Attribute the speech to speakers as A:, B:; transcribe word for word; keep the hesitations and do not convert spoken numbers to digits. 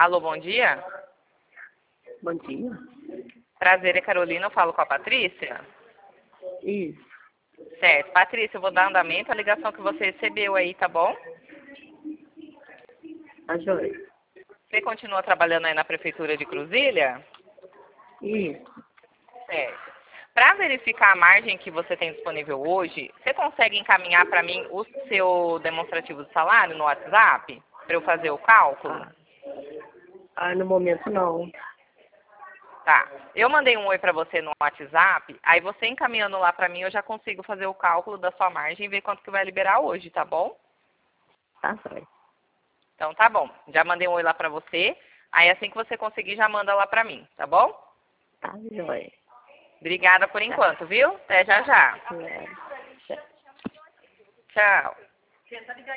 A: Alô, bom dia.
B: Bom dia.
A: Prazer, é Carolina, eu falo com a Patrícia.
B: Isso.
A: Certo. Patrícia, eu vou dar andamento à ligação que você recebeu aí, tá bom?
B: Tá joia.
A: Você continua trabalhando aí na Prefeitura de Cruzília?
B: Isso.
A: Certo. Para verificar a margem que você tem disponível hoje, você consegue encaminhar para mim o seu demonstrativo de salário no WhatsApp? Para eu fazer o cálculo?
B: Ah. ah, no momento não.
A: Tá. Eu mandei um oi para você no WhatsApp, aí você encaminhando lá para mim, eu já consigo fazer o cálculo da sua margem e ver quanto que vai liberar hoje, tá bom?
B: Tá certo.
A: Então tá bom. Já mandei um oi lá para você. Aí assim que você conseguir, já manda lá para mim, tá bom?
B: Tá joia.
A: Obrigada por enquanto, viu? Até já já.
B: É.
A: Tchau.